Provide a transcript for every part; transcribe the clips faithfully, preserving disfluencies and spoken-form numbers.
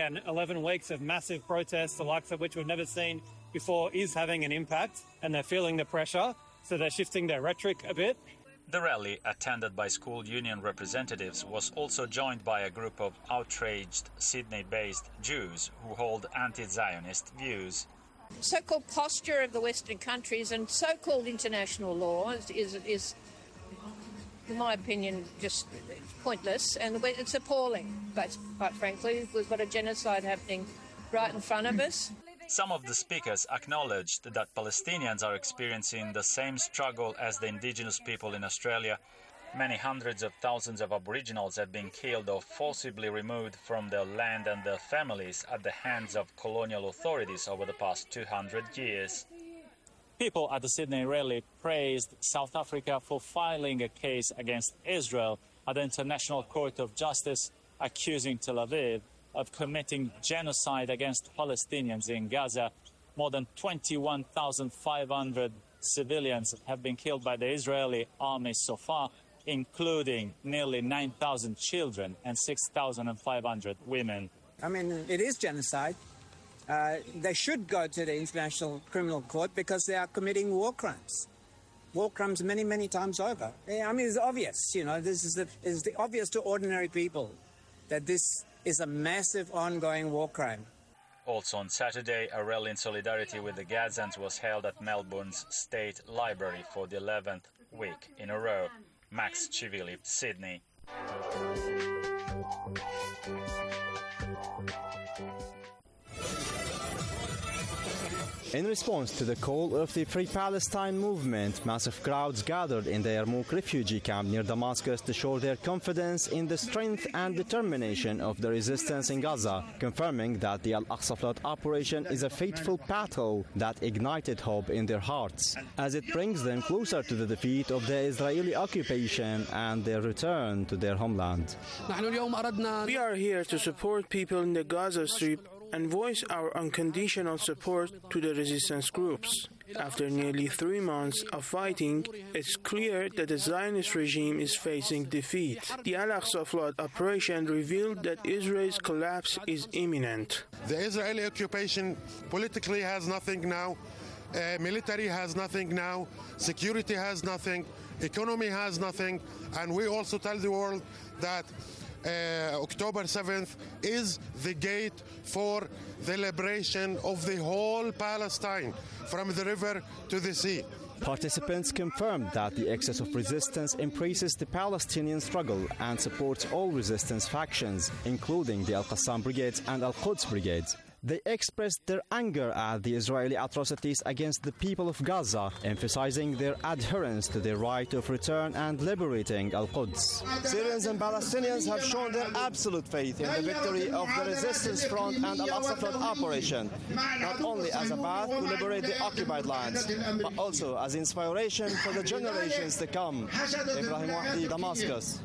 and eleven weeks of massive protests, the likes of which we've never seen before, is having an impact, and they're feeling the pressure, so they're shifting their rhetoric a bit. The rally, attended by school union representatives, was also joined by a group of outraged Sydney-based Jews who hold anti-Zionist views. So-called posture of the Western countries and so-called international law is, is, is in my opinion, just pointless, and it's appalling. But quite frankly, we've got a genocide happening right in front of us. Some of the speakers acknowledged that Palestinians are experiencing the same struggle as the indigenous people in Australia. Many hundreds of thousands of Aboriginals have been killed or forcibly removed from their land and their families at the hands of colonial authorities over the past two hundred years. People at the Sydney rally praised South Africa for filing a case against Israel at the International Court of Justice, accusing Tel Aviv of committing genocide against Palestinians in Gaza. More than twenty-one thousand five hundred civilians have been killed by the Israeli army so far, including nearly nine thousand children and six thousand five hundred women. I mean, it is genocide. Uh, they should go to the International Criminal Court because they are committing war crimes. War crimes many, many times over. I mean, it's obvious, you know, this is the, is the obvious to ordinary people that this is a massive ongoing war crime. Also on Saturday, a rally in solidarity with the Gazans was held at Melbourne's State Library for the eleventh week in a row. Max Chivili, Sydney. In response to the call of the Free Palestine movement, massive crowds gathered in the Yarmouk refugee camp near Damascus to show their confidence in the strength and determination of the resistance in Gaza, confirming that the Al-Aqsa Flood operation is a fateful battle that ignited hope in their hearts, as it brings them closer to the defeat of the Israeli occupation and their return to their homeland. We are here to support people in the Gaza Strip and voice our unconditional support to the resistance groups. After nearly three months of fighting, it's clear that the Zionist regime is facing defeat. The Al-Aqsa Flood operation revealed that Israel's collapse is imminent. The Israeli occupation politically has nothing now, uh, military has nothing now, security has nothing, economy has nothing, and we also tell the world that Uh, October seventh is the gate for the liberation of the whole Palestine, from the river to the sea. Participants confirmed that the excess of resistance embraces the Palestinian struggle and supports all resistance factions, including the Al-Qassam Brigades and Al-Quds Brigades. They expressed their anger at the Israeli atrocities against the people of Gaza, emphasizing their adherence to the right of return and liberating Al-Quds. Syrians and Palestinians have shown their absolute faith in the victory of the Resistance Front and Al-Aqsa Flood operation, not only as a path to liberate the occupied lands, but also as inspiration for the generations to come. Ibrahim Wahdi, Damascus.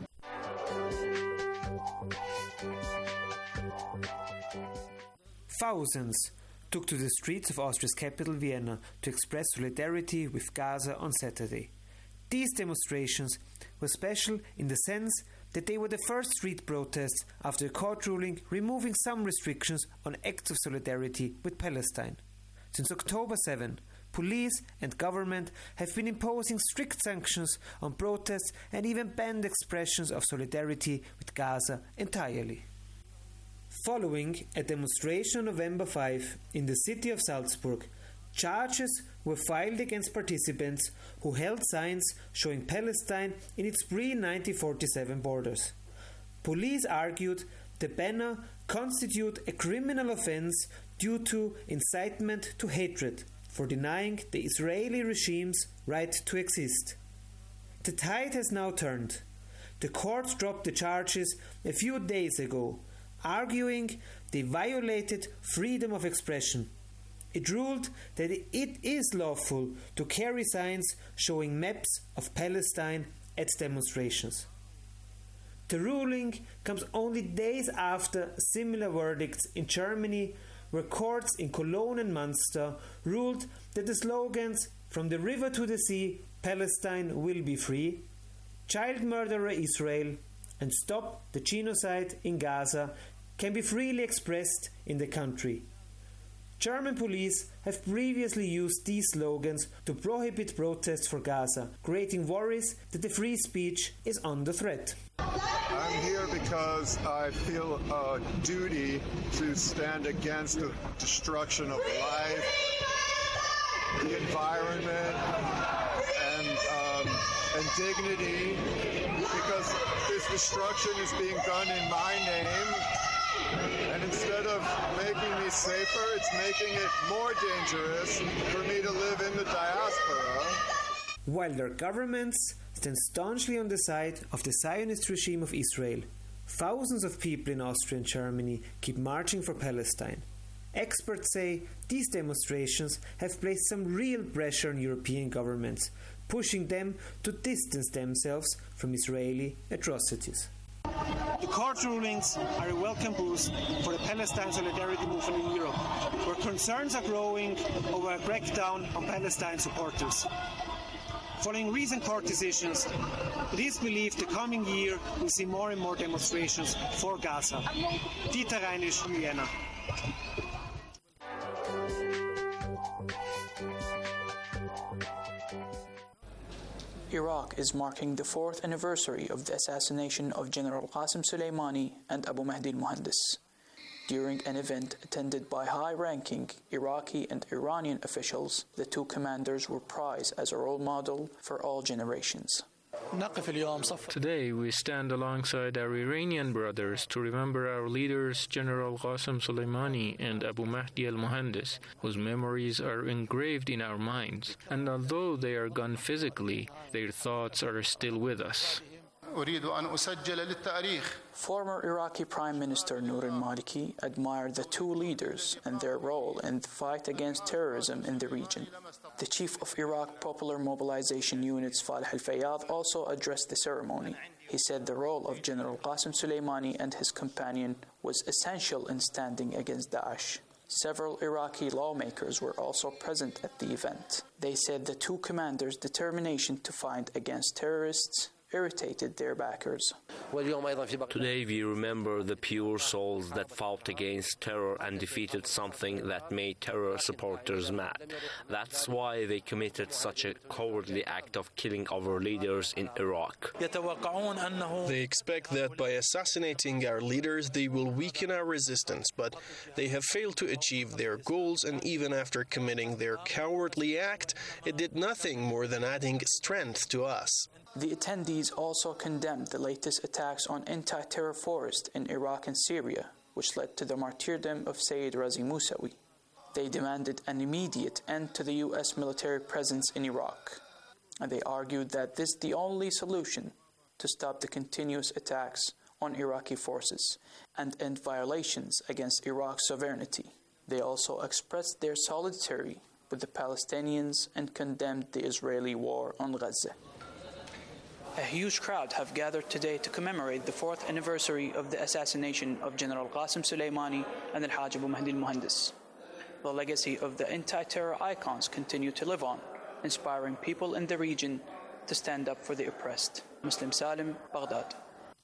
Thousands took to the streets of Austria's capital, Vienna, to express solidarity with Gaza on Saturday. These demonstrations were special in the sense that they were the first street protests after a court ruling removing some restrictions on acts of solidarity with Palestine. Since October seventh, police and government have been imposing strict sanctions on protests and even banned expressions of solidarity with Gaza entirely. Following a demonstration on November fifth in the city of Salzburg, charges were filed against participants who held signs showing Palestine in its pre nineteen forty-seven borders. Police argued the banner constituted a criminal offense due to incitement to hatred for denying the Israeli regime's right to exist. The tide has now turned. The court dropped the charges a few days ago, arguing they violated freedom of expression. It ruled that it is lawful to carry signs showing maps of Palestine at demonstrations. The ruling comes only days after similar verdicts in Germany, where courts in Cologne and Munster ruled that the slogans "From the river to the sea, Palestine will be free," "Child murderer Israel," and "Stop the genocide in Gaza" can be freely expressed in the country. German police have previously used these slogans to prohibit protests for Gaza, creating worries that the free speech is under threat. I'm here because I feel a duty to stand against the destruction of life, the environment, and, um, and dignity, because this destruction is being done in my name. And instead of making me safer, it's making it more dangerous for me to live in the diaspora. While their governments stand staunchly on the side of the Zionist regime of Israel, thousands of people in Austria and Germany keep marching for Palestine. Experts say these demonstrations have placed some real pressure on European governments, pushing them to distance themselves from Israeli atrocities. The court rulings are a welcome boost for the Palestine solidarity movement in Europe, where concerns are growing over a crackdown on Palestine supporters. Following recent court decisions, it is believed the coming year will see more and more demonstrations for Gaza. Dieter Reinisch, Vienna. Iraq is marking the fourth anniversary of the assassination of General Qasem Soleimani and Abu Mahdi al-Muhandis. During an event attended by high-ranking Iraqi and Iranian officials, the two commanders were prized as a role model for all generations. Today, we stand alongside our Iranian brothers to remember our leaders, General Qasem Soleimani and Abu Mahdi al-Muhandis, whose memories are engraved in our minds. And although they are gone physically, their thoughts are still with us. Former Iraqi Prime Minister Noor al-Maliki admired the two leaders and their role in the fight against terrorism in the region. The chief of Iraq Popular Mobilization Units, Falih al-Fayyad, also addressed the ceremony. He said the role of General Qasem Soleimani and his companion was essential in standing against Daesh. Several Iraqi lawmakers were also present at the event. They said the two commanders' determination to fight against terrorists irritated their backers. Today we remember the pure souls that fought against terror and defeated something that made terror supporters mad. That's why they committed such a cowardly act of killing our leaders in Iraq. They expect that by assassinating our leaders they will weaken our resistance, but they have failed to achieve their goals, and even after committing their cowardly act, it did nothing more than adding strength to us. The attendees also condemned the latest attacks on anti-terror force in Iraq and Syria, which led to the martyrdom of Sayyid Razi Musawi. They demanded an immediate end to the U S military presence in Iraq, and they argued that this is the only solution to stop the continuous attacks on Iraqi forces and end violations against Iraq's sovereignty. They also expressed their solidarity with the Palestinians and condemned the Israeli war on Gaza. A huge crowd have gathered today to commemorate the fourth anniversary of the assassination of General Qasem Soleimani and Al-Hajj Abu Mahdi al-Muhandis. The legacy of the anti-terror icons continue to live on, inspiring people in the region to stand up for the oppressed. Muslim Salim, Baghdad.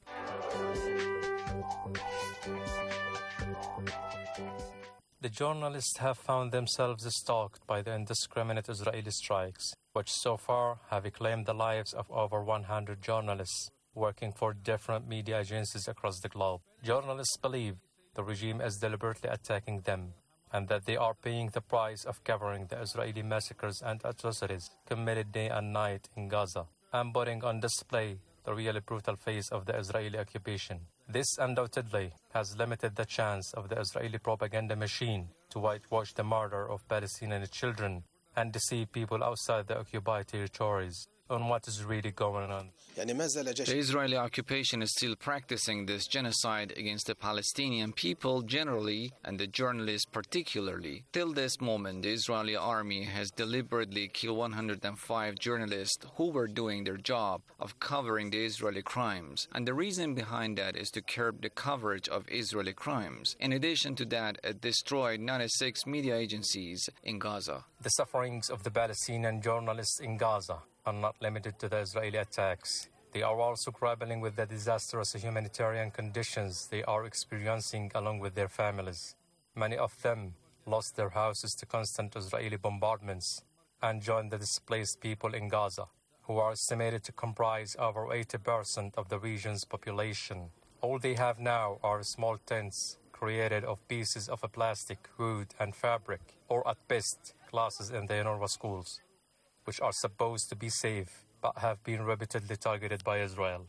The journalists have found themselves stalked by the indiscriminate Israeli strikes, which so far have claimed the lives of over one hundred journalists working for different media agencies across the globe. Journalists believe the regime is deliberately attacking them and that they are paying the price of covering the Israeli massacres and atrocities committed day and night in Gaza and putting on display the really brutal face of the Israeli occupation. This undoubtedly has limited the chance of the Israeli propaganda machine to whitewash the murder of Palestinian children and deceive people outside the occupied territories on what is really going on. The Israeli occupation is still practicing this genocide against the Palestinian people generally and the journalists particularly. Till this moment, the Israeli army has deliberately killed one hundred five journalists who were doing their job of covering the Israeli crimes. And the reason behind that is to curb the coverage of Israeli crimes. In addition to that, it destroyed ninety-six media agencies in Gaza. The sufferings of the Palestinian journalists in Gaza are not limited to the Israeli attacks. They are also grappling with the disastrous humanitarian conditions they are experiencing along with their families. Many of them lost their houses to constant Israeli bombardments and joined the displaced people in Gaza, who are estimated to comprise over eighty percent of the region's population. All they have now are small tents created of pieces of plastic, wood, and fabric, or at best, classes in the UNRWA schools, which are supposed to be safe, but have been repeatedly targeted by Israel.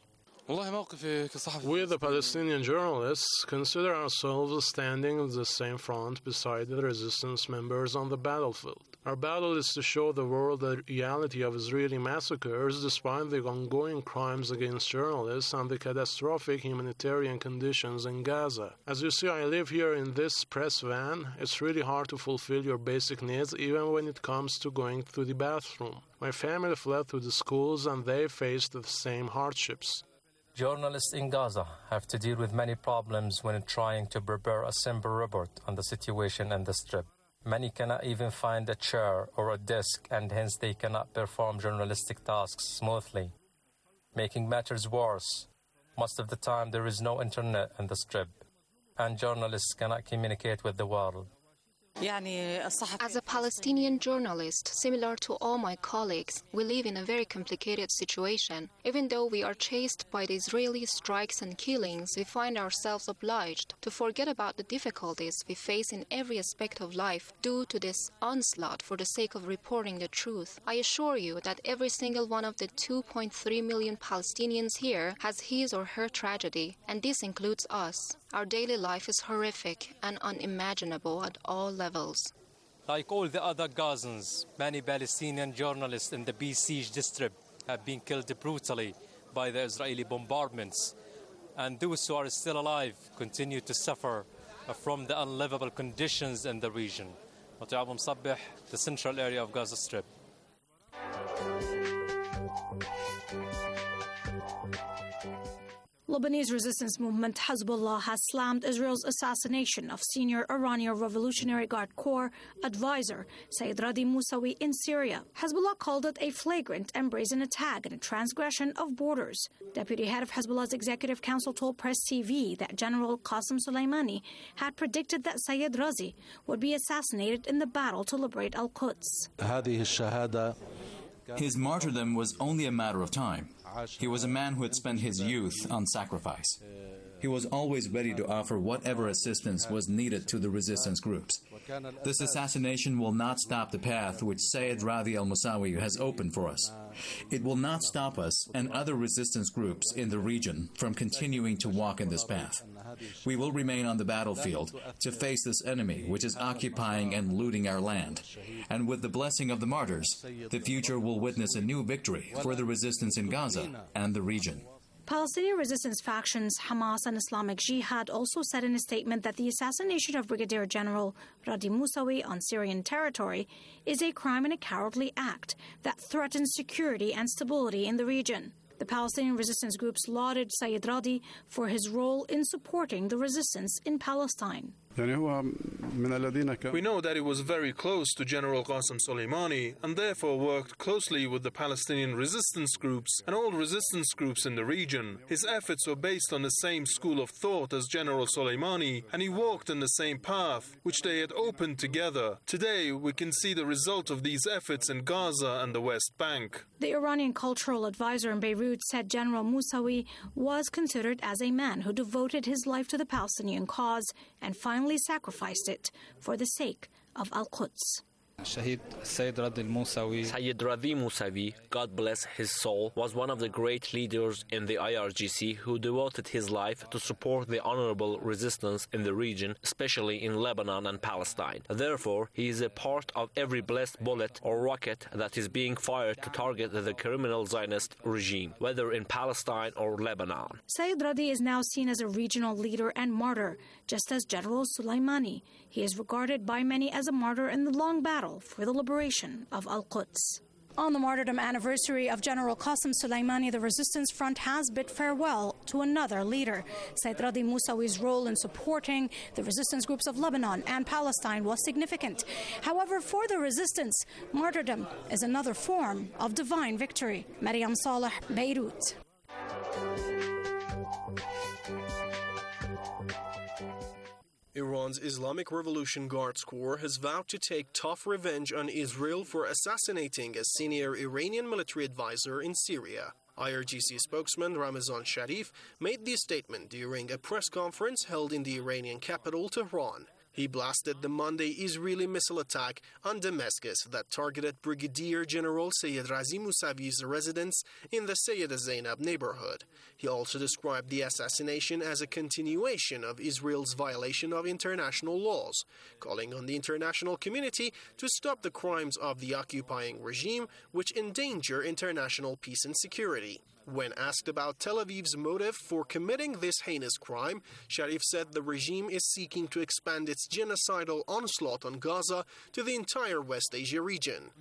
We, the Palestinian journalists, consider ourselves standing on the same front beside the resistance members on the battlefield. Our battle is to show the world the reality of Israeli massacres despite the ongoing crimes against journalists and the catastrophic humanitarian conditions in Gaza. As you see, I live here in this press van. It's really hard to fulfill your basic needs even when it comes to going to the bathroom. My family fled to the schools and they faced the same hardships. Journalists in Gaza have to deal with many problems when trying to prepare a simple report on the situation in the Strip. Many cannot even find a chair or a desk, and hence they cannot perform journalistic tasks smoothly. Making matters worse, most of the time there is no internet in the Strip, and journalists cannot communicate with the world. As a Palestinian journalist, similar to all my colleagues, we live in a very complicated situation. Even though we are chased by the Israeli strikes and killings, we find ourselves obliged to forget about the difficulties we face in every aspect of life due to this onslaught for the sake of reporting the truth. I assure you that every single one of the two point three million Palestinians here has his or her tragedy, and this includes us. Our daily life is horrific and unimaginable at all levels. Like all the other Gazans, many Palestinian journalists in the besieged Strip have been killed brutally by the Israeli bombardments, and those who are still alive continue to suffer from the unlivable conditions in the region. Abu Msabbih, the central area of Gaza Strip. Lebanese resistance movement Hezbollah has slammed Israel's assassination of senior Iranian Revolutionary Guard Corps advisor Sayyid Radi Musawi in Syria. Hezbollah called it a flagrant and brazen attack and a transgression of borders. Deputy head of Hezbollah's Executive Council told Press T V that General Qasem Soleimani had predicted that Sayyid Razi would be assassinated in the battle to liberate Al-Quds. His martyrdom was only a matter of time. He was a man who had spent his youth on sacrifice. He was always ready to offer whatever assistance was needed to the resistance groups. This assassination will not stop the path which Sayyid Radi al-Musawi has opened for us. It will not stop us and other resistance groups in the region from continuing to walk in this path. We will remain on the battlefield to face this enemy which is occupying and looting our land. And with the blessing of the martyrs, the future will witness a new victory for the resistance in Gaza and the region. Palestinian resistance factions Hamas and Islamic Jihad also said in a statement that the assassination of Brigadier General Radi Musawi on Syrian territory is a crime and a cowardly act that threatens security and stability in the region. The Palestinian resistance groups lauded Sayyid Radi for his role in supporting the resistance in Palestine. We know that he was very close to General Qasem Soleimani and therefore worked closely with the Palestinian resistance groups and all resistance groups in the region. His efforts were based on the same school of thought as General Soleimani, and he walked in the same path, which they had opened together. Today, we can see the result of these efforts in Gaza and the West Bank. The Iranian cultural advisor in Beirut said General Musawi was considered as a man who devoted his life to the Palestinian cause and finally sacrificed it for the sake of Al-Quds. Sayyid Radi Musawi, God bless his soul, was one of the great leaders in the I R G C who devoted his life to support the honorable resistance in the region, especially in Lebanon and Palestine. Therefore, he is a part of every blessed bullet or rocket that is being fired to target the criminal Zionist regime, whether in Palestine or Lebanon. Sayyid Radi is now seen as a regional leader and martyr, just as General Soleimani. He is regarded by many as a martyr in the long battle for the liberation of Al-Quds. On the martyrdom anniversary of General Qasem Soleimani, the resistance front has bid farewell to another leader. Sayyid Radi Musawi's role in supporting the resistance groups of Lebanon and Palestine was significant. However, for the resistance, martyrdom is another form of divine victory. Maryam Saleh, Beirut. Iran's Islamic Revolution Guards Corps has vowed to take tough revenge on Israel for assassinating a senior Iranian military advisor in Syria. I R G C spokesman Ramazan Sharif made this statement during a press conference held in the Iranian capital, Tehran. He blasted the Monday Israeli missile attack on Damascus that targeted Brigadier General Sayyid Razi Mousavi's residence in the Sayyida Zainab neighborhood. He also described the assassination as a continuation of Israel's violation of international laws, calling on the international community to stop the crimes of the occupying regime, which endanger international peace and security. When asked about Tel Aviv's motive for committing this heinous crime, Sharif said the regime is seeking to expand its genocidal onslaught on Gaza to the entire West Asia region.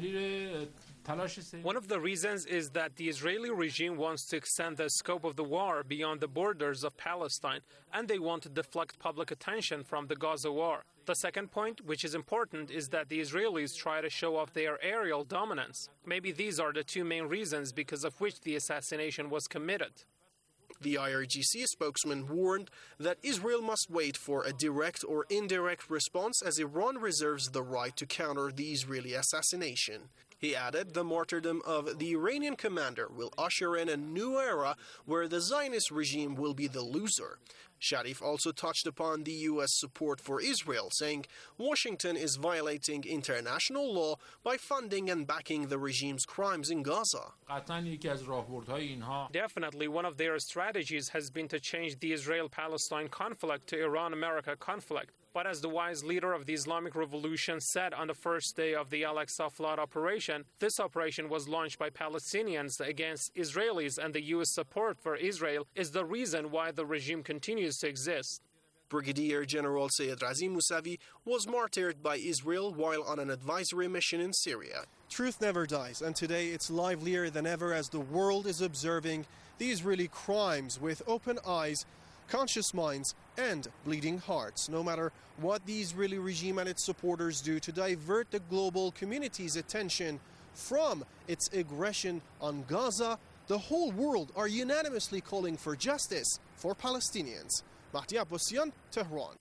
One of the reasons is that the Israeli regime wants to extend the scope of the war beyond the borders of Palestine, and they want to deflect public attention from the Gaza war. The second point, which is important, is that the Israelis try to show off their aerial dominance. Maybe these are the two main reasons because of which the assassination was committed. The I R G C spokesman warned that Israel must wait for a direct or indirect response as Iran reserves the right to counter the Israeli assassination. He added the martyrdom of the Iranian commander will usher in a new era where the Zionist regime will be the loser. Sharif also touched upon the U S support for Israel, saying Washington is violating international law by funding and backing the regime's crimes in Gaza. Definitely, one of their strategies has been to change the Israel-Palestine conflict to Iran-America conflict. But as the wise leader of the Islamic Revolution said on the first day of the Al-Aqsa flood operation, this operation was launched by Palestinians against Israelis, and the U S support for Israel is the reason why the regime continues to exist. Brigadier General Sayyid Razi Mousavi was martyred by Israel while on an advisory mission in Syria. Truth never dies, and today it's livelier than ever as the world is observing the Israeli crimes with open eyes, conscious minds, and bleeding hearts. No matter what the Israeli regime and its supporters do to divert the global community's attention from its aggression on Gaza, the whole world are unanimously calling for justice for Palestinians. Mahdi Abbasian, Tehran.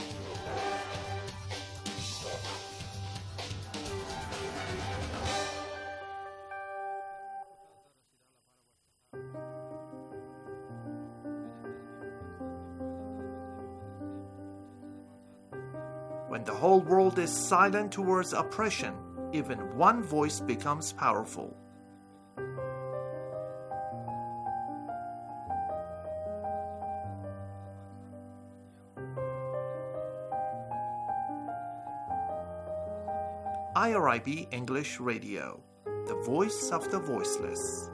When the whole world is silent towards oppression, even one voice becomes powerful. I R I B English Radio, the voice of the voiceless.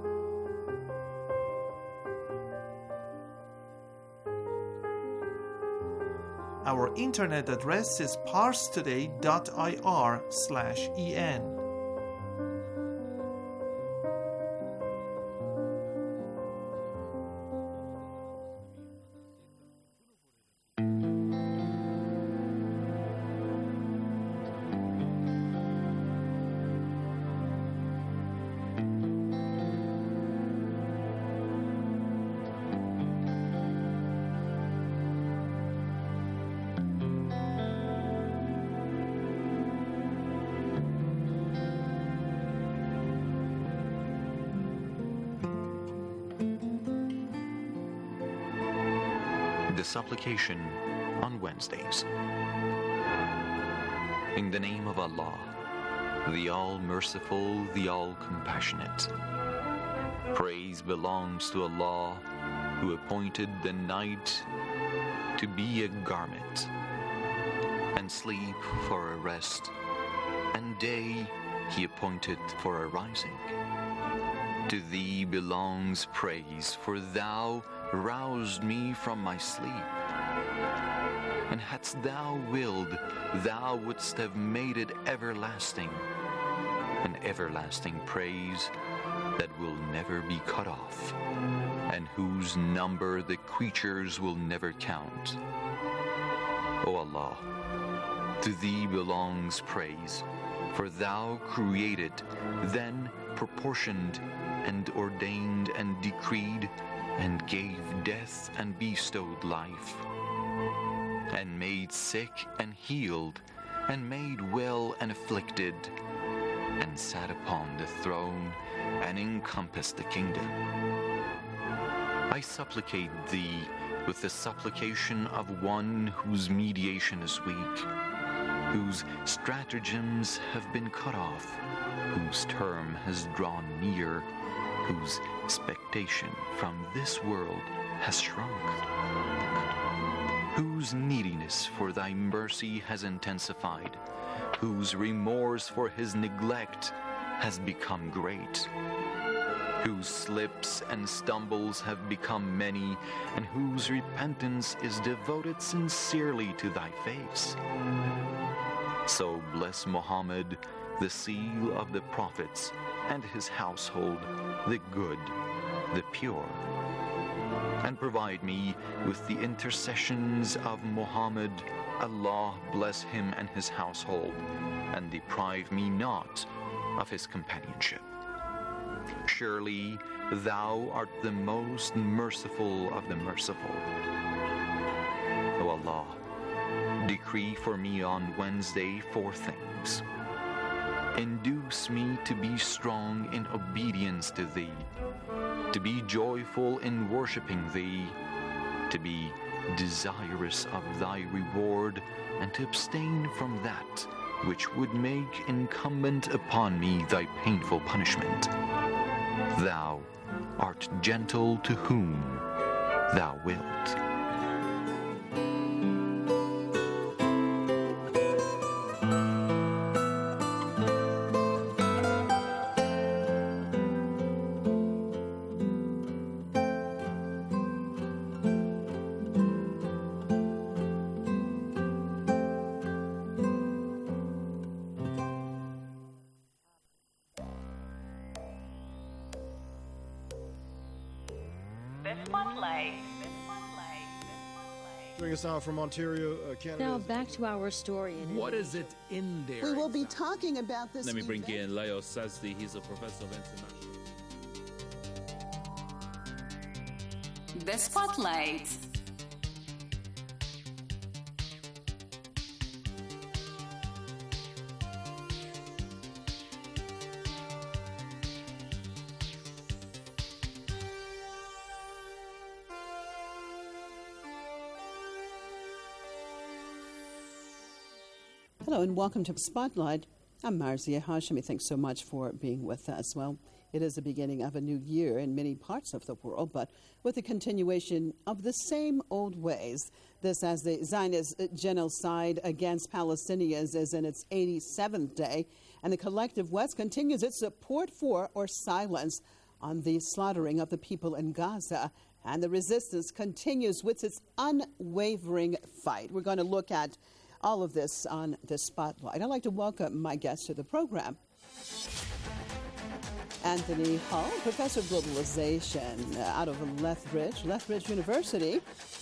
Our internet address is parstoday dot I R slash E N. The supplication on Wednesdays. In the name of Allah, the All-Merciful, the All-Compassionate. Praise belongs to Allah, who appointed the night to be a garment, and sleep for a rest, and day He appointed for a rising. To Thee belongs praise, for Thou roused me from my sleep. And hadst Thou willed, Thou wouldst have made it everlasting, an everlasting praise that will never be cut off, and whose number the creatures will never count. O Allah, to Thee belongs praise, for Thou created, then proportioned, and ordained and decreed, and gave death and bestowed life. and made sick and healed, and made well and afflicted, and sat upon the throne, and encompassed the kingdom. I supplicate thee with the supplication of one whose mediation is weak, whose stratagems have been cut off, whose term has drawn near, whose expectation from this world has shrunk, whose neediness for thy mercy has intensified, whose remorse for his neglect has become great, whose slips and stumbles have become many, and whose repentance is devoted sincerely to thy face. So bless Muhammad, the seal of the prophets, and his household, the good, the pure. And provide me with the intercessions of Muhammad. Allah bless him and his household, and deprive me not of his companionship. Surely thou art the most merciful of the merciful. O Allah, decree for me on Wednesday four things. Induce me to be strong in obedience to thee, to be joyful in worshiping thee, to be desirous of thy reward, and to abstain from that which would make incumbent upon me thy painful punishment. Thou art gentle to whom thou wilt. Joining us now from Ontario, uh, Canada. Now back to our story. In what is it in there? We will be talking about this. Let me bring event. in Leo Sazdi. He's a professor of international. The Spotlight. Hello and welcome to Spotlight. I'm Marzia Hashemi. Thanks so much for being with us. Well, it is the beginning of a new year in many parts of the world, but with the continuation of the same old ways. This as the Zionist genocide against Palestinians is in its eighty-seventh day, and the collective West continues its support for or silence on the slaughtering of the people in Gaza. And the resistance continues with its unwavering fight. We're going to look at all of this on the Spotlight. I'd like to welcome my guest to the program. Anthony Hull, professor of globalization uh, out of Lethbridge, Lethbridge University.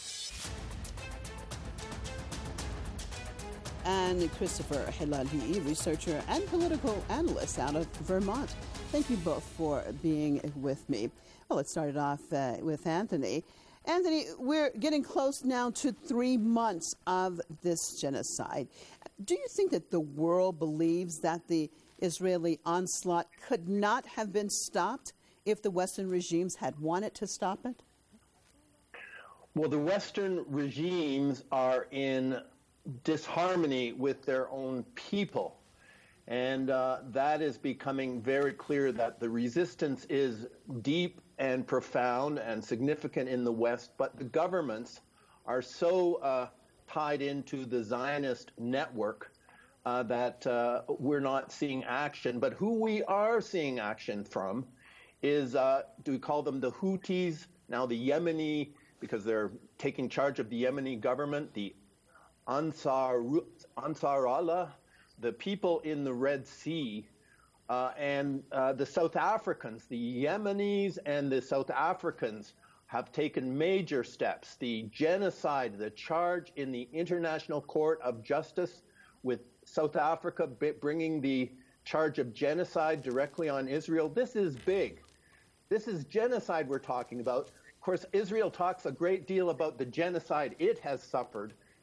And Christopher Hilali, researcher and political analyst out of Vermont. Thank you both for being with me. Well, let's start it off uh, with Anthony. Anthony, we're getting close now to three months of this genocide. Do you think that the world believes that the Israeli onslaught could not have been stopped if the Western regimes had wanted to stop it? Well, the Western regimes are in disharmony with their own people. And uh, that is becoming very clear that the resistance is deep and profound and significant in the West, but the governments are so uh, tied into the Zionist network uh, that uh, we're not seeing action. But who we are seeing action from is, uh, do we call them the Houthis, now the Yemeni, because they're taking charge of the Yemeni government, the Ansar, Ansar Allah, the people in the Red Sea, uh, and uh, the South Africans, the Yemenis and the South Africans have taken major steps. The genocide, the charge in the International Court of Justice with South Africa bringing the charge of genocide directly on Israel. This is big. This is genocide we're talking about. Of course, Israel talks a great deal about the genocide it has suffered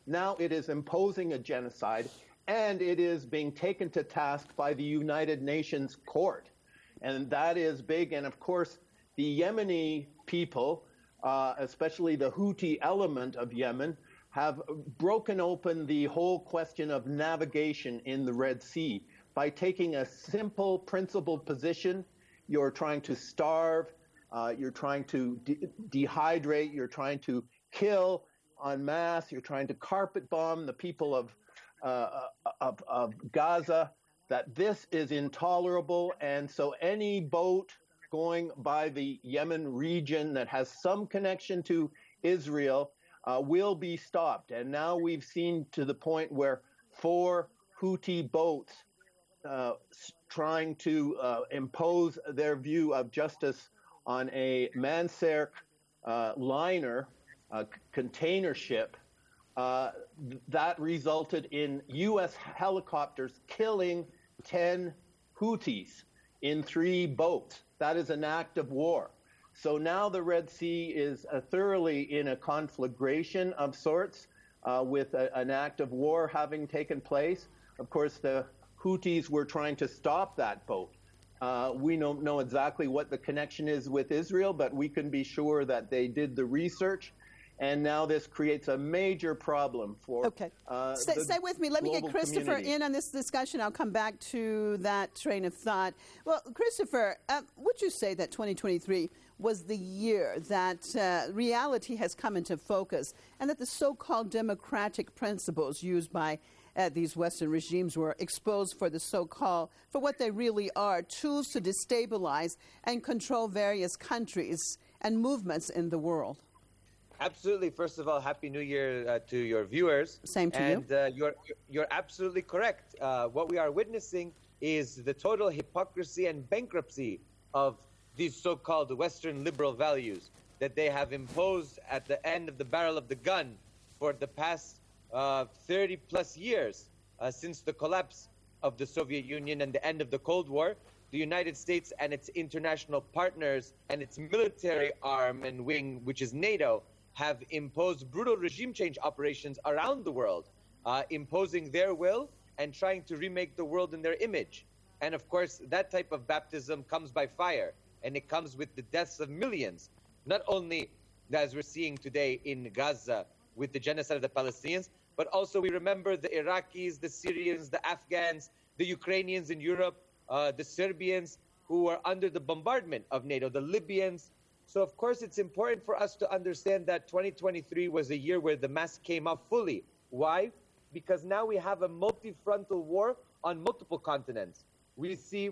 Now it is imposing a genocide, and it is being taken to task by the United Nations Court. And that is big. And of course, the Yemeni people, uh, especially the Houthi element of Yemen, have broken open the whole question of navigation in the Red Sea by taking a simple, principled position. You're trying to starve, uh, you're trying to de- dehydrate, you're trying to kill en masse, you're trying to carpet bomb the people of, uh, of, of Gaza, that this is intolerable. And so any boat going by the Yemen region that has some connection to Israel uh, will be stopped. And now we've seen to the point where four Houthi boats uh, trying to uh, impose their view of justice on a Manserk uh, liner, uh, container ship, uh, th- that resulted in U S helicopters killing ten Houthis in three boats. That is an act of war. So now the Red Sea is uh, thoroughly in a conflagration of sorts, uh, with a, an act of war having taken place. Of course, the Houthis were trying to stop that boat. Uh, we don't know exactly what the connection is with Israel, but we can be sure that they did the research. And now this creates a major problem for okay. uh, stay, stay with me. Let me get Christopher community. in on this discussion. I'll come back to that train of thought. Well, Christopher, uh, would you say that twenty twenty-three was the year that uh, reality has come into focus and that the so-called democratic principles used by uh, these Western regimes were exposed for the so-called, for what they really are, tools to destabilize and control various countries and movements in the world? Absolutely. First of all, Happy New Year uh, to your viewers. Same to and, you. And uh, you're, you're absolutely correct. Uh, what we are witnessing is the total hypocrisy and bankruptcy of these so-called Western liberal values that they have imposed at the end of the barrel of the gun for the past uh, thirty plus years, uh, since the collapse of the Soviet Union and the end of the Cold War. The United States and its international partners and its military arm and wing, which is NATO, have imposed brutal regime change operations around the world, uh, imposing their will and trying to remake the world in their image. And of course, that type of baptism comes by fire, and it comes with the deaths of millions, not only as we're seeing today in Gaza with the genocide of the Palestinians, but also we remember the Iraqis, the Syrians, the Afghans, the Ukrainians in Europe, uh, the Serbians who were under the bombardment of NATO, the Libyans. So, of course, it's important for us to understand that twenty twenty-three was a year where the mask came off fully. Why? Because now we have a multi-frontal war on multiple continents. We see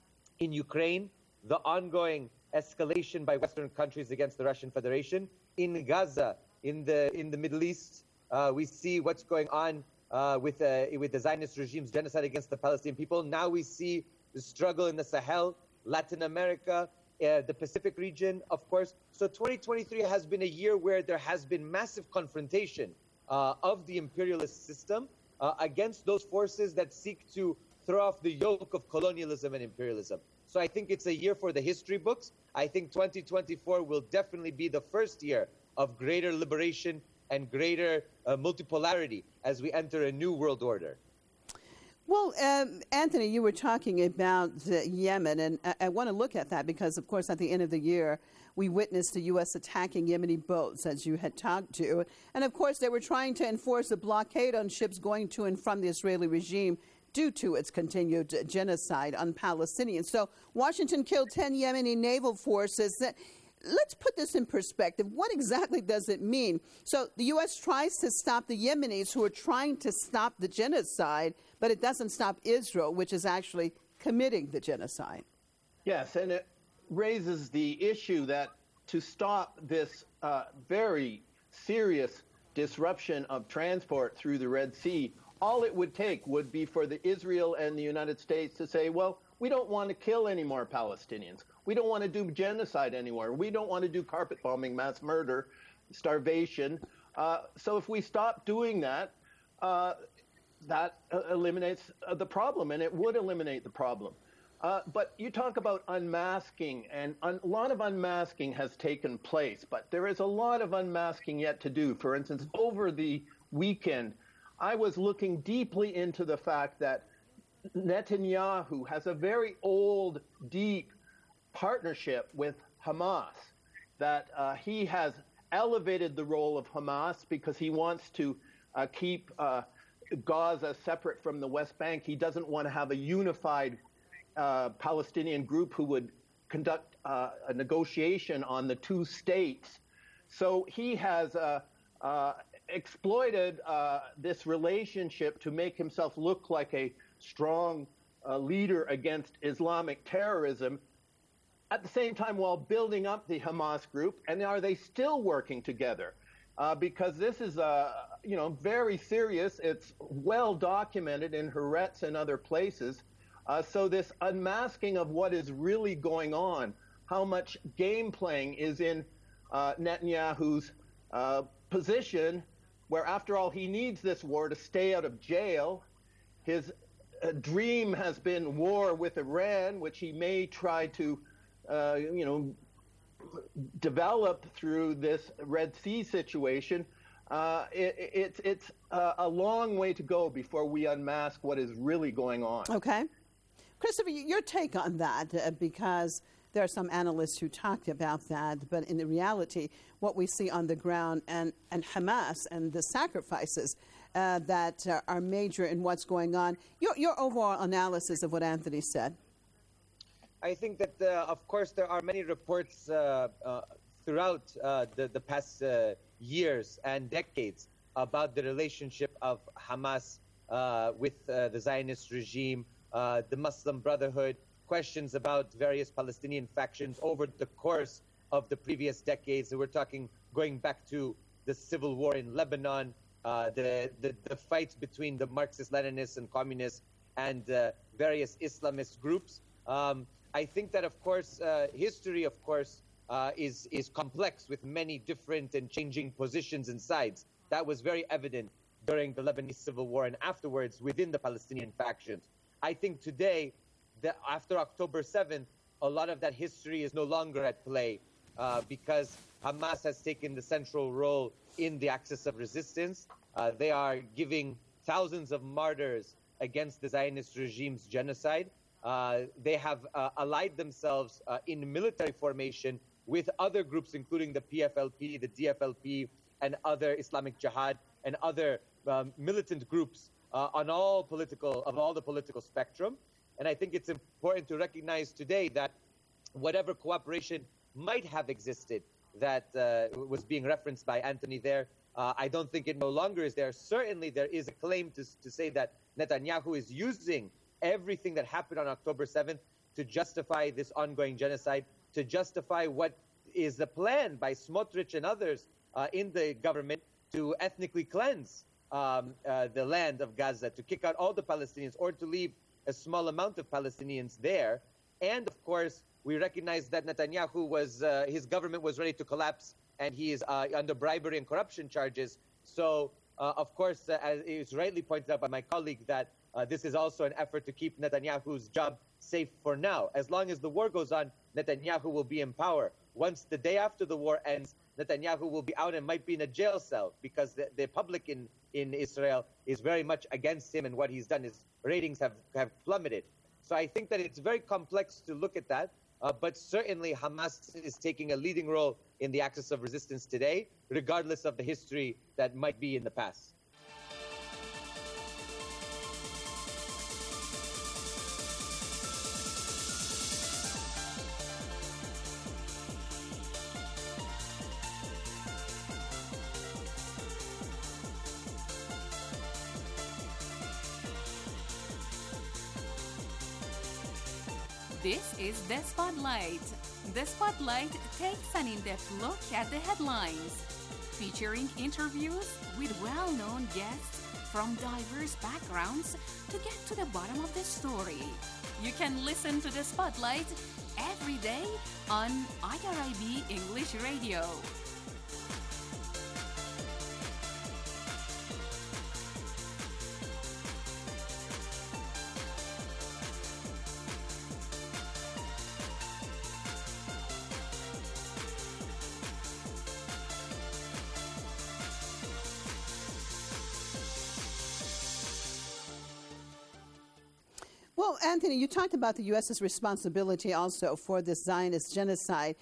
in Ukraine the ongoing escalation by Western countries against the Russian Federation. In Gaza, in the in the Middle East, uh, we see what's going on uh, with, uh, with the Zionist regime's genocide against the Palestinian people. Now we see the struggle in the Sahel, Latin America, Uh, the Pacific region, of course. So twenty twenty-three has been a year where there has been massive confrontation uh, of the imperialist system uh, against those forces that seek to throw off the yoke of colonialism and imperialism. So I think it's a year for the history books. I think twenty twenty-four will definitely be the first year of greater liberation and greater uh, multipolarity as we enter a new world order. Well, um, Anthony, you were talking about uh, Yemen, and I, I want to look at that because, of course, at the end of the year, we witnessed the U S attacking Yemeni boats, as you had talked to. And, of course, they were trying to enforce a blockade on ships going to and from the Israeli regime due to its continued genocide on Palestinians. So Washington killed ten Yemeni naval forces. Let's put this in perspective. What exactly does it mean? So the U S tries to stop the Yemenis who are trying to stop the genocide, but it doesn't stop Israel, which is actually committing the genocide. Yes, and it raises the issue that to stop this uh, very serious disruption of transport through the Red Sea, all it would take would be for the Israel and the United States to say, well, we don't want to kill any more Palestinians. We don't want to do genocide anymore. We don't want to do carpet bombing, mass murder, starvation. Uh, so if we stop doing that, uh, that uh, eliminates uh, the problem, and it would eliminate the problem. Uh, but you talk about unmasking, and un- a lot of unmasking has taken place, but there is a lot of unmasking yet to do. For instance, over the weekend, I was looking deeply into the fact that Netanyahu has a very old, deep partnership with Hamas, that uh, he has elevated the role of Hamas because he wants to uh, keep uh, Gaza separate from the West Bank. He doesn't want to have a unified uh, Palestinian group who would conduct uh, a negotiation on the two states. So he has uh, uh, exploited uh, this relationship to make himself look like a strong uh, leader against Islamic terrorism, at the same time while building up the Hamas group. And are they still working together? Uh, because this is, uh, you know, very serious. It's well documented in Haaretz and other places. Uh, so this unmasking of what is really going on, how much game playing is in uh, Netanyahu's uh, position, where after all he needs this war to stay out of jail. His uh, dream has been war with Iran, which he may try to Uh, you know, develop through this Red Sea situation. Uh, it, it's it's uh, a long way to go before we unmask what is really going on. Okay. Christopher, your take on that, uh, because there are some analysts who talked about that, but in reality, what we see on the ground and, and Hamas and the sacrifices uh, that uh, are major in what's going on, your, your overall analysis of what Anthony said. I think that, uh, of course, there are many reports uh, uh, throughout uh, the, the past uh, years and decades about the relationship of Hamas uh, with uh, the Zionist regime, uh, the Muslim Brotherhood, questions about various Palestinian factions over the course of the previous decades. We're talking going back to the civil war in Lebanon, uh, the, the, the fights between the Marxist-Leninists and communists and uh, various Islamist groups. Um, I think that, of course, uh, history, of course, uh, is is complex with many different and changing positions and sides. That was very evident during the Lebanese civil war and afterwards within the Palestinian factions. I think today, that after October seventh, a lot of that history is no longer at play uh, because Hamas has taken the central role in the axis of resistance. Uh, they are giving thousands of martyrs against the Zionist regime's genocide. Uh, they have uh, allied themselves uh, in military formation with other groups, including the P F L P, the D F L P, and other Islamic Jihad and other um, militant groups uh, on all political of all the political spectrum. And I think it's important to recognize today that whatever cooperation might have existed that uh, was being referenced by Anthony there, uh, I don't think it no longer is there. Certainly, there is a claim to to say that Netanyahu is using everything that happened on October seventh to justify this ongoing genocide, to justify what is the plan by Smotrich and others uh, in the government to ethnically cleanse um, uh, the land of Gaza, to kick out all the Palestinians or to leave a small amount of Palestinians there. And of course, we recognize that Netanyahu was, uh, his government was ready to collapse and he is uh, under bribery and corruption charges. So, uh, of course, uh, as is rightly pointed out by my colleague, that Uh, this is also an effort to keep Netanyahu's job safe for now. As long as the war goes on, Netanyahu will be in power. Once the day after the war ends, Netanyahu will be out and might be in a jail cell because the, the public in, in Israel is very much against him, and what he's done, his ratings have, have plummeted. So I think that it's very complex to look at that, uh, but certainly Hamas is taking a leading role in the axis of resistance today, regardless of the history that might be in the past. This is The Spotlight. The Spotlight takes an in-depth look at the headlines, featuring interviews with well-known guests from diverse backgrounds to get to the bottom of the story. You can listen to The Spotlight every day on I R I B English Radio. Well, Anthony, you talked about the U S's responsibility also for this Zionist genocide.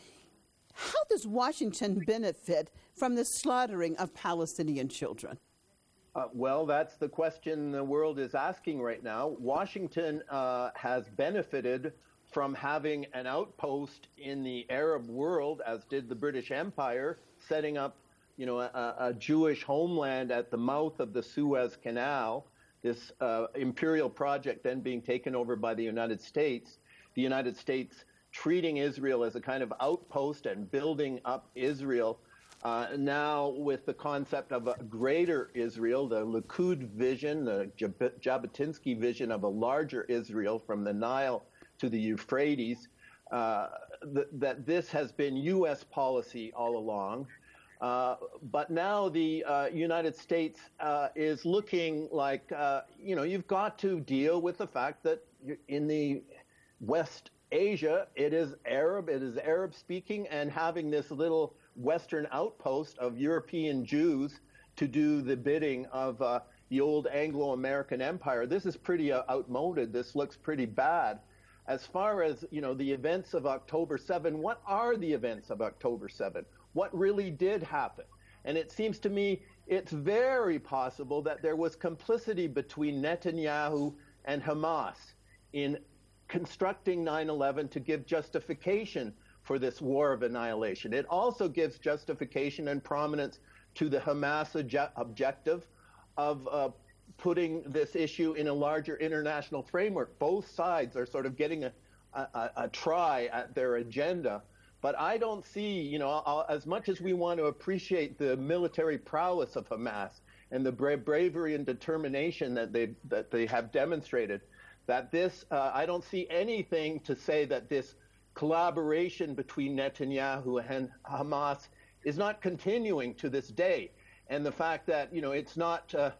How does Washington benefit from the slaughtering of Palestinian children? Uh, well, that's the question the world is asking right now. Washington uh, has benefited from having an outpost in the Arab world, as did the British Empire, setting up, you know, a, a Jewish homeland at the mouth of the Suez Canal. This uh, imperial project then being taken over by the United States. The United States treating Israel as a kind of outpost and building up Israel. Uh, now with the concept of a greater Israel, the Likud vision, the Jab- Jabotinsky vision of a larger Israel from the Nile to the Euphrates, uh, th- that this has been U S policy all along. Uh, but now the uh, United States uh, is looking like, uh, you know, you've got to deal with the fact that in the West Asia, it is Arab, it is Arab speaking, and having this little Western outpost of European Jews to do the bidding of uh, the old Anglo-American empire. This is pretty uh, outmoded. This looks pretty bad. As far as, you know, the events of October seventh, what are the events of October seventh? What really did happen? And it seems to me it's very possible that there was complicity between Netanyahu and Hamas in constructing nine eleven to give justification for this war of annihilation. It also gives justification and prominence to the Hamas obje- objective of uh, putting this issue in a larger international framework. Both sides are sort of getting a, a, a try at their agenda. But I don't see, you know, I'll, as much as we want to appreciate the military prowess of Hamas and the bra- bravery and determination that they that they have demonstrated, that this, uh, I don't see anything to say that this collaboration between Netanyahu and Hamas is not continuing to this day. And the fact that, you know, it's not, uh,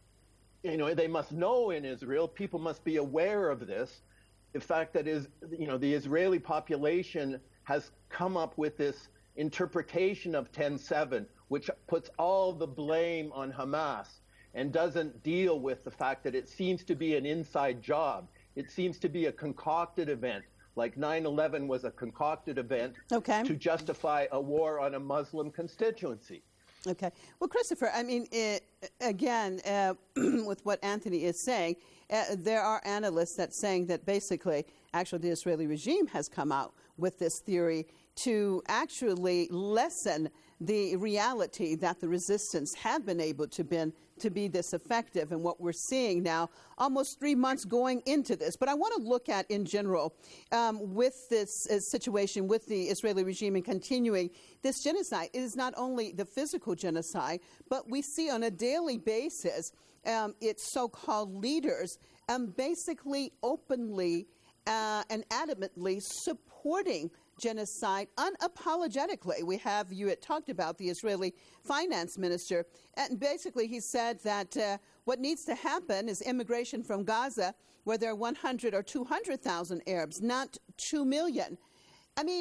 you know, they must know in Israel, people must be aware of this, the fact that is, you know, the Israeli population has come up with this interpretation of ten seven, which puts all the blame on Hamas and doesn't deal with the fact that it seems to be an inside job. It seems to be a concocted event, like nine eleven was a concocted event okay. to justify a war on a Muslim constituency. Okay. Well, Christopher, I mean, it, again, uh, with what Anthony is saying, uh, there are analysts that saying that basically, actually, the Israeli regime has come out with this theory to actually lessen the reality that the resistance have been able to been to be this effective, and what we're seeing now, almost three months going into this. But I want to look at, in general, um, with this uh, situation with the Israeli regime and continuing this genocide. It is not only the physical genocide, but we see on a daily basis um, its so-called leaders um, basically openly uh, and adamantly supporting genocide unapologetically. We have, you had talked about the Israeli finance minister, and basically he said that uh, what needs to happen is immigration from Gaza, where there are one hundred or two hundred thousand Arabs, not two million. I mean,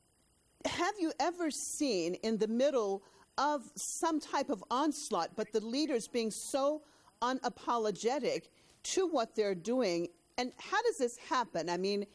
have you ever seen in the middle of some type of onslaught, but the leaders being so unapologetic to what they're doing? And how does this happen? I mean,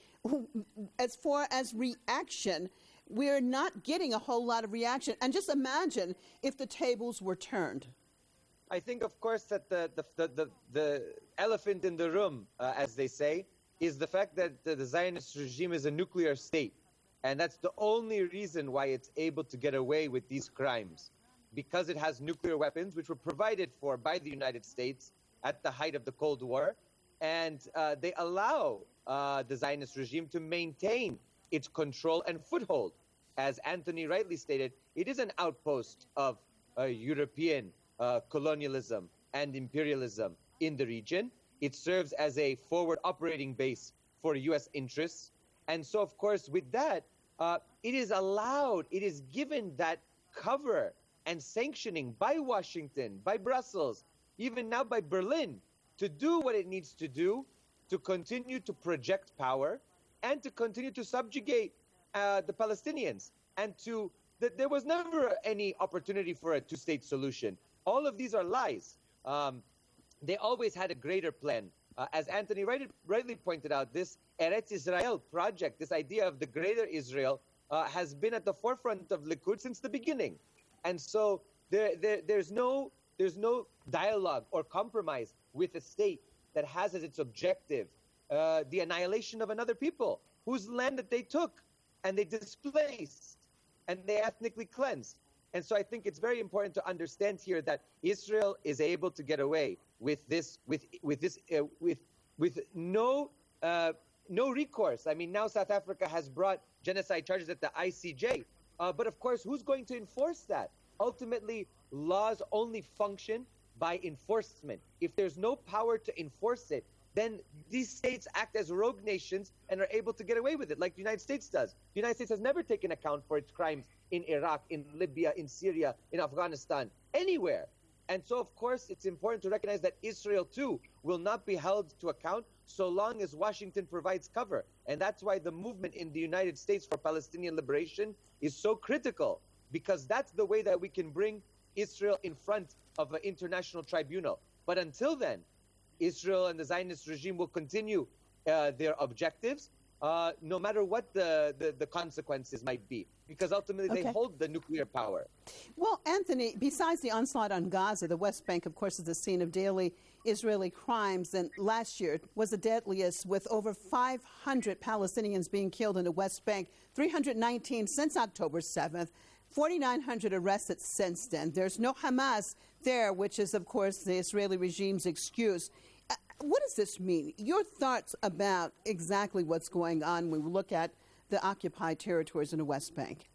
as far as reaction, we're not getting a whole lot of reaction. And just imagine if the tables were turned. I think, of course, that the the the, the, the elephant in the room, uh, as they say, is the fact that the, the Zionist regime is a nuclear state. And that's the only reason why it's able to get away with these crimes. Because it has nuclear weapons, which were provided for by the United States at the height of the Cold War. And uh, they allow uh, the Zionist regime to maintain its control and foothold. As Anthony rightly stated, it is an outpost of uh, European uh, colonialism and imperialism in the region. It serves as a forward operating base for U S interests. And so, of course, with that, uh, it is allowed, it is given that cover and sanctioning by Washington, by Brussels, even now by Berlin, to do what it needs to do to continue to project power and to continue to subjugate uh, the Palestinians. And to that there was never any opportunity for a two-state solution. All of these are lies. Um, they always had a greater plan Uh, as Anthony right, rightly pointed out, this Eretz Israel project, this idea of the greater Israel, uh, has been at the forefront of Likud since the beginning. And so there, there, there's no there's no dialogue or compromise with a state that has as its objective uh, the annihilation of another people whose land that they took and they displaced and they ethnically cleansed. And so I think it's very important to understand here that Israel is able to get away with this, with with this, uh, with with no uh, no recourse. I mean, now South Africa has brought genocide charges at the I C J, uh, but of course, who's going to enforce that? Ultimately, laws only function by enforcement. If there's no power to enforce it, then these states act as rogue nations and are able to get away with it, like the United States does. The United States has never taken account for its crimes in Iraq, in Libya, in Syria, in Afghanistan, anywhere. And so, of course, it's important to recognize that Israel, too, will not be held to account so long as Washington provides cover. And that's why the movement in the United States for Palestinian liberation is so critical, because that's the way that we can bring Israel in front of an international tribunal. But until then, Israel and the Zionist regime will continue uh, their objectives, uh, no matter what the, the, the consequences might be, because ultimately Okay. they hold the nuclear power. Well, Anthony, besides the onslaught on Gaza, the West Bank, of course, is the scene of daily Israeli crimes. And last year was the deadliest, with over five hundred Palestinians being killed in the West Bank, three hundred nineteen since October seventh, forty-nine hundred arrested since then. There's no Hamas there, which is, of course, the Israeli regime's excuse. Uh, what does this mean? Your thoughts about exactly what's going on when we look at the occupied territories in the West Bank?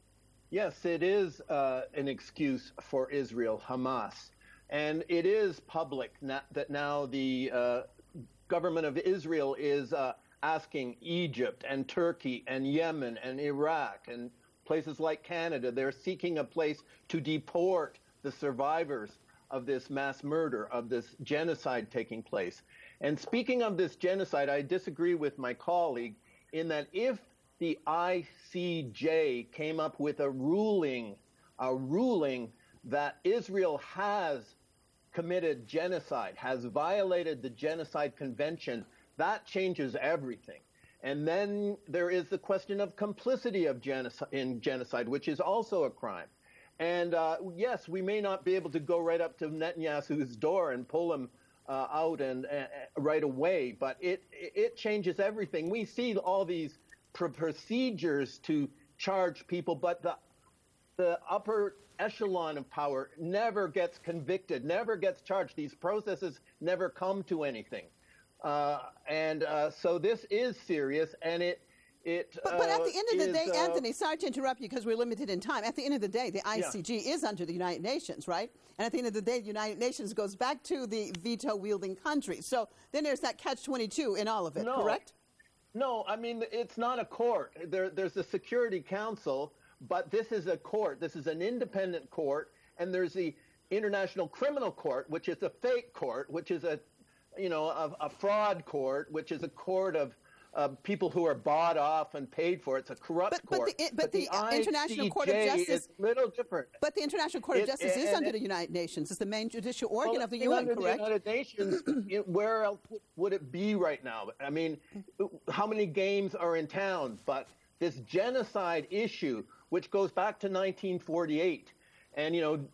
Yes, it is uh, an excuse for Israel, Hamas. And it is public na- that now the uh, government of Israel is uh, asking Egypt and Turkey and Yemen and Iraq and places like Canada, they're seeking a place to deport the survivors of this mass murder, of this genocide taking place. And speaking of this genocide, I disagree with my colleague in that if the I C J came up with a ruling, a ruling that Israel has committed genocide, has violated the Genocide Convention, that changes everything. And then there is the question of complicity of genocide, in genocide, which is also a crime. And uh, yes, we may not be able to go right up to Netanyahu's door and pull him uh, out and uh, right away, but it it changes everything. We see all these pr- procedures to charge people, but the the upper echelon of power never gets convicted, never gets charged. These processes never come to anything. Uh, and uh, so this is serious, and it it. But, but at the uh, end of the is, day, uh, Anthony, sorry to interrupt you because we're limited in time. At the end of the day, the I C G Yeah. is under the United Nations, right? And at the end of the day, the United Nations goes back to the veto-wielding country. So then there's that catch twenty-two in all of it, No. correct? No, I mean, it's not a court. There, there's a Security Council, but this is a court. This is an independent court, and there's the International Criminal Court, which is a fake court, which is a, you know, a, a fraud court, which is a court of uh, people who are bought off and paid for. It's a corrupt But, but court. the, but the, International Court of I C J Justice is a little different. But the International Court of It- Justice is and under it- the United Nations. It's the main judicial organ Well, of the it's U N, under correct? The United Nations, it- where else would- would it be right now? I mean, how many games are in town? But this genocide issue, which goes back to nineteen forty-eight, and, you know,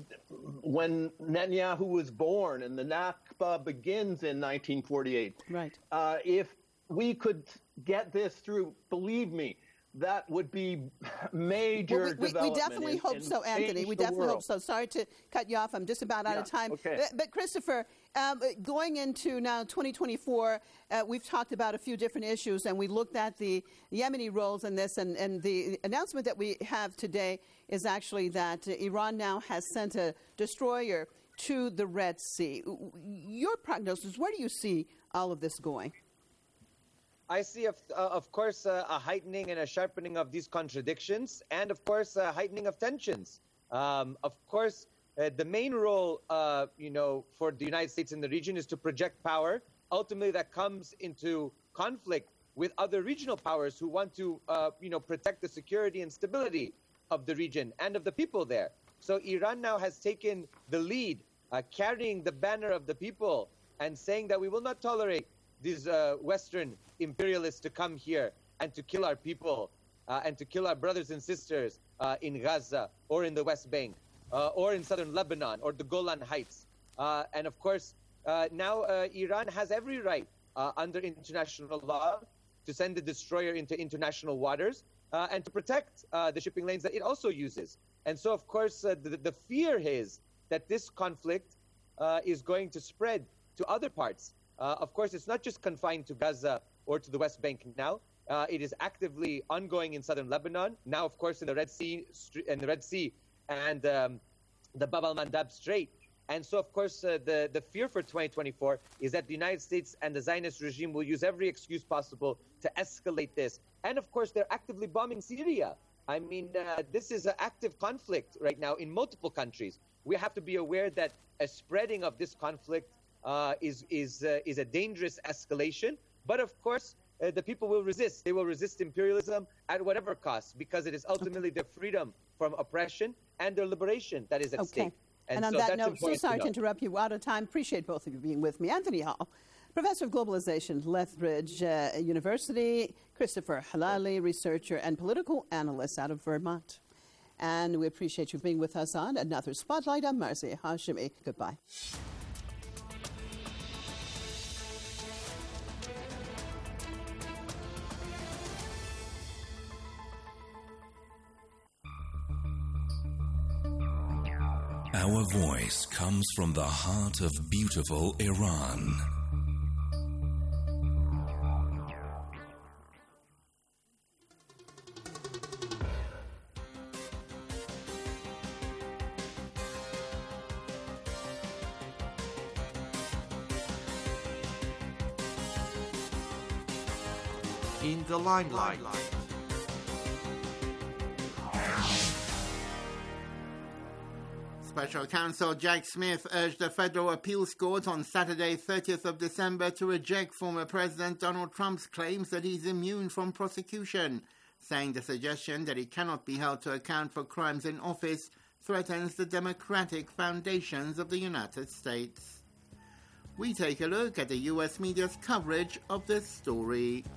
when Netanyahu was born and the Nakba begins in nineteen forty-eight. Right. Uh, if we could get this through, believe me, that would be major Well, we, we, we development definitely and- hope and so, Anthony. change We the definitely world. hope so. Sorry to cut you off. I'm just about out of Yeah, time. okay. But, but Christopher, um, going into now twenty twenty-four, uh, we've talked about a few different issues, and we looked at the Yemeni roles in this. And, and the announcement that we have today is actually that uh, Iran now has sent a destroyer to the Red Sea. Your prognosis, where do you see all of this going? I see, of, uh, of course, uh, a heightening and a sharpening of these contradictions, and of course, a heightening of tensions. Um, of course, uh, the main role, uh, you know, for the United States in the region is to project power. Ultimately, that comes into conflict with other regional powers who want to, uh, you know, protect the security and stability of the region and of the people there. So Iran now has taken the lead, uh, carrying the banner of the people and saying that we will not tolerate these uh, Western imperialists to come here and to kill our people uh, and to kill our brothers and sisters uh, in Gaza or in the West Bank uh, or in southern Lebanon or the Golan Heights. Uh, and of course, uh, now uh, Iran has every right uh, under international law to send the destroyer into international waters uh, and to protect uh, the shipping lanes that it also uses. And so, of course, uh, the, the fear is that this conflict uh, is going to spread to other parts. Uh, of course, it's not just confined to Gaza or to the West Bank now. Uh, it is actively ongoing in southern Lebanon. Now, of course, in the Red Sea, in the Red Sea and um, the Bab al-Mandab Strait. And so, of course, uh, the, the fear for twenty twenty-four is that the United States and the Zionist regime will use every excuse possible to escalate this. And, of course, they're actively bombing Syria. I mean, uh, this is an active conflict right now in multiple countries. We have to be aware that a spreading of this conflict uh, is, is, uh, is a dangerous escalation. But, of course, uh, the people will resist. They will resist imperialism at whatever cost, because it is ultimately their freedom from oppression and their liberation that is at okay. stake. And, and on so that note, so sorry to, to interrupt you. We're out of time. Appreciate both of you being with me. Anthony Hall, Professor of Globalization, Lethbridge uh, University, Christopher Halali, researcher and political analyst out of Vermont. And we appreciate you being with us on another Spotlight. I'm Marzieh Hashemi. Goodbye. Our voice comes from the heart of beautiful Iran. In the limelight. Special Counsel Jack Smith urged the Federal Appeals Court on Saturday, thirtieth of December, to reject former President Donald Trump's claims that he's immune from prosecution, saying the suggestion that he cannot be held to account for crimes in office threatens the democratic foundations of the United States. We take a look at the U S media's coverage of this story.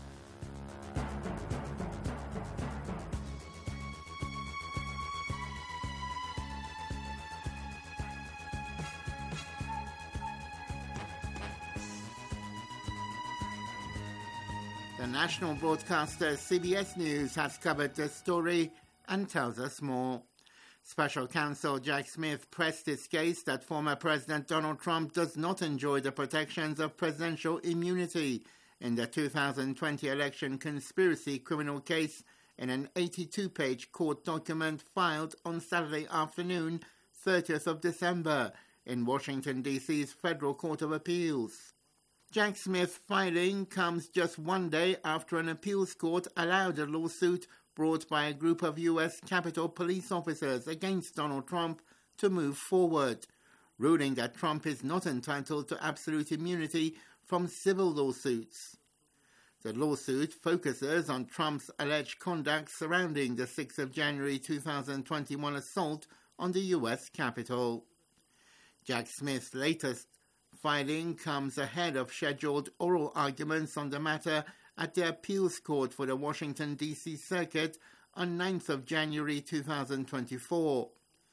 The national broadcaster C B S News has covered this story and tells us more. Special Counsel Jack Smith pressed his case that former President Donald Trump does not enjoy the protections of presidential immunity in the two thousand twenty election conspiracy criminal case in an eighty-two page court document filed on Saturday afternoon, thirtieth of December, in Washington, D C's Federal Court of Appeals. Jack Smith's filing comes just one day after an appeals court allowed a lawsuit brought by a group of U S Capitol police officers against Donald Trump to move forward, ruling that Trump is not entitled to absolute immunity from civil lawsuits. The lawsuit focuses on Trump's alleged conduct surrounding the sixth of January two thousand twenty-one assault on the U S Capitol. Jack Smith's latest filing comes ahead of scheduled oral arguments on the matter at the Appeals Court for the Washington, D C Circuit on ninth of January two thousand twenty-four.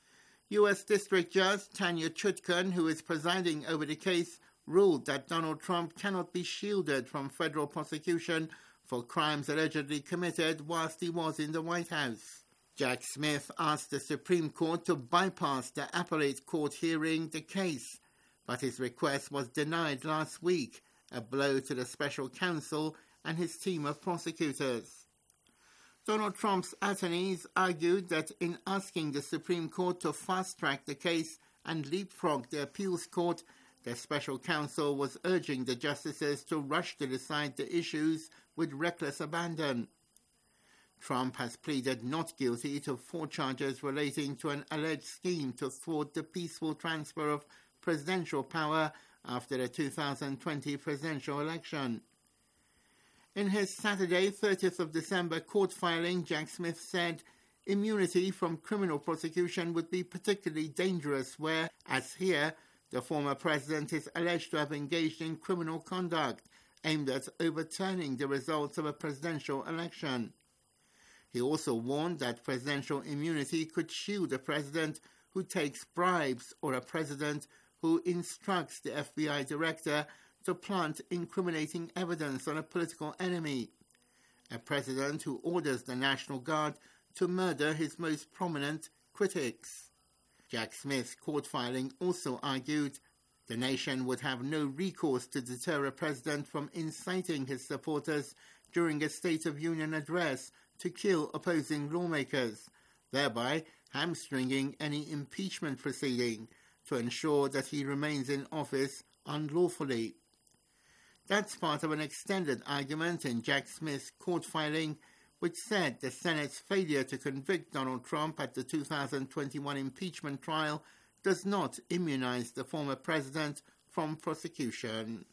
U S District Judge Tanya Chutkan, who is presiding over the case, ruled that Donald Trump cannot be shielded from federal prosecution for crimes allegedly committed whilst he was in the White House. Jack Smith asked the Supreme Court to bypass the appellate court hearing the case, but his request was denied last week, a blow to the special counsel and his team of prosecutors. Donald Trump's attorneys argued that in asking the Supreme Court to fast-track the case and leapfrog the appeals court, the special counsel was urging the justices to rush to decide the issues with reckless abandon. Trump has pleaded not guilty to four charges relating to an alleged scheme to thwart the peaceful transfer of presidential power after the two thousand twenty presidential election. In his Saturday, thirtieth of December court filing, Jack Smith said immunity from criminal prosecution would be particularly dangerous where, as here, The former president is alleged to have engaged in criminal conduct aimed at overturning the results of a presidential election. He also warned that presidential immunity could shield a president who takes bribes or a president who instructs the F B I director to plant incriminating evidence on a political enemy, a president who orders the National Guard to murder his most prominent critics. Jack Smith's court filing also argued the nation would have no recourse to deter a president from inciting his supporters during a State of Union address to kill opposing lawmakers, thereby hamstringing any impeachment proceeding to ensure that he remains in office unlawfully. That's part of an extended argument in Jack Smith's court filing, which said the Senate's failure to convict Donald Trump at the two thousand twenty-one impeachment trial does not immunize the former president from prosecution.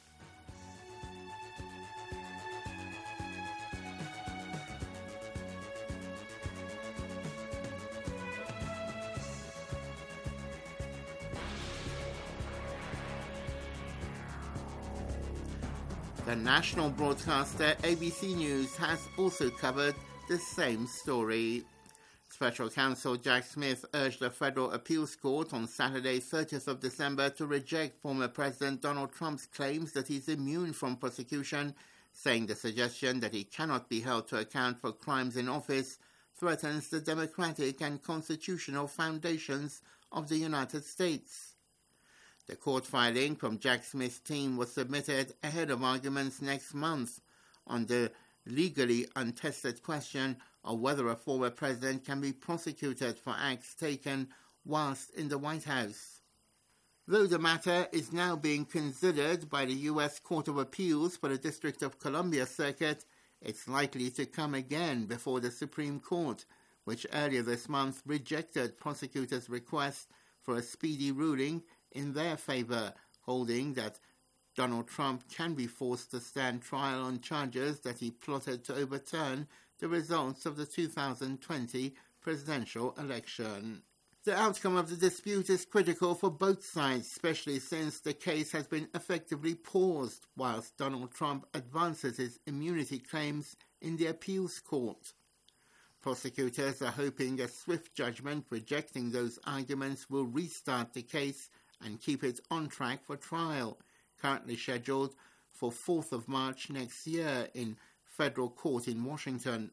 The national broadcaster A B C News has also covered the same story. Special Counsel Jack Smith urged the Federal Appeals Court on Saturday, thirtieth of December, to reject former President Donald Trump's claims that he's immune from prosecution, saying the suggestion that he cannot be held to account for crimes in office threatens the democratic and constitutional foundations of the United States. The court filing from Jack Smith's team was submitted ahead of arguments next month on the legally untested question of whether a former president can be prosecuted for acts taken whilst in the White House. Though the matter is now being considered by the U S Court of Appeals for the District of Columbia Circuit, it's likely to come again before the Supreme Court, which earlier this month rejected prosecutors' request for a speedy ruling in their favor, holding that Donald Trump can be forced to stand trial on charges that he plotted to overturn the results of the two thousand twenty presidential election. The outcome of the dispute is critical for both sides, especially since the case has been effectively paused whilst Donald Trump advances his immunity claims in the appeals court. Prosecutors are hoping a swift judgment rejecting those arguments will restart the case and keep it on track for trial, currently scheduled for fourth of March next year in federal court in Washington.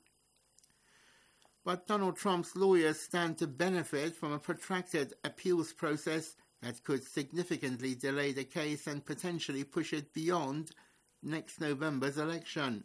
But Donald Trump's lawyers stand to benefit from a protracted appeals process that could significantly delay the case and potentially push it beyond next November's election.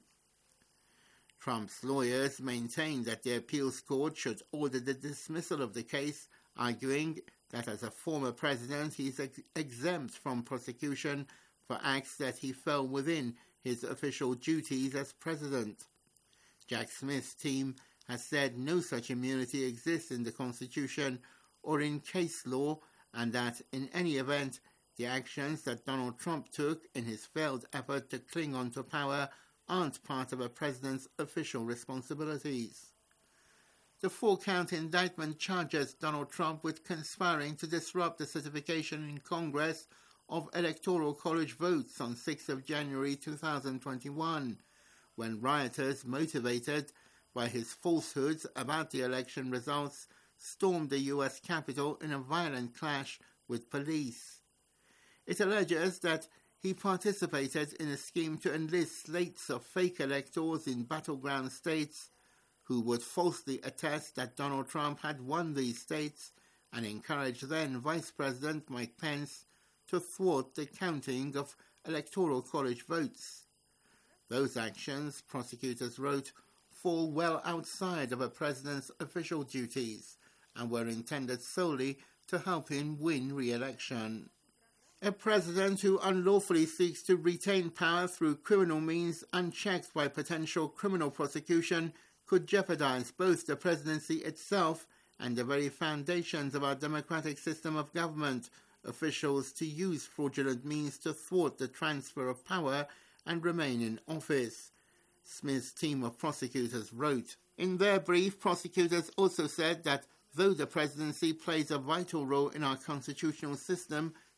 Trump's lawyers maintain that the appeals court should order the dismissal of the case, arguing that as a former president he is ex- exempt from prosecution for acts that he fell within his official duties as president. Jack Smith's team has said no such immunity exists in the Constitution or in case law, and that in any event the actions that Donald Trump took in his failed effort to cling on to power aren't part of a president's official responsibilities. The four-count indictment charges Donald Trump with conspiring to disrupt the certification in Congress of Electoral College votes on sixth of January two thousand twenty-one, when rioters motivated by his falsehoods about the election results stormed the U S Capitol in a violent clash with police. It alleges that he participated in a scheme to enlist slates of fake electors in battleground states who would falsely attest that Donald Trump had won these states and encourage then Vice President Mike Pence to thwart the counting of Electoral College votes. Those actions, prosecutors wrote, fall well outside of a president's official duties and were intended solely to help him win re-election. A president who unlawfully seeks to retain power through criminal means unchecked by potential criminal prosecution could jeopardize both the presidency itself and the very foundations of our democratic system of government. Officials to use fraudulent means to thwart the transfer of power and remain in office, Smith's team of prosecutors wrote. In their brief, prosecutors also said that though the presidency plays a vital role in our constitutional system,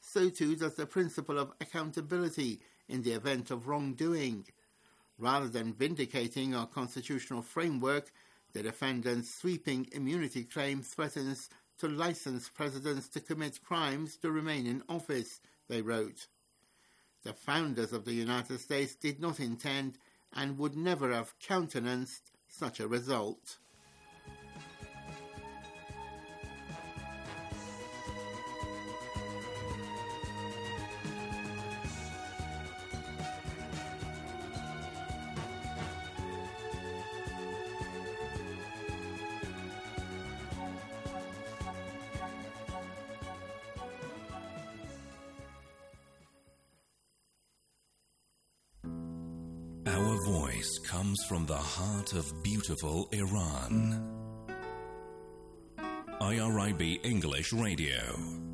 so too does the principle of accountability in the event of wrongdoing. Rather than vindicating our constitutional framework, the defendant's sweeping immunity claim threatens to license presidents to commit crimes to remain in office, they wrote. The founders of the United States did not intend and would never have countenanced such a result. Our voice comes from the heart of beautiful Iran. I R I B English Radio.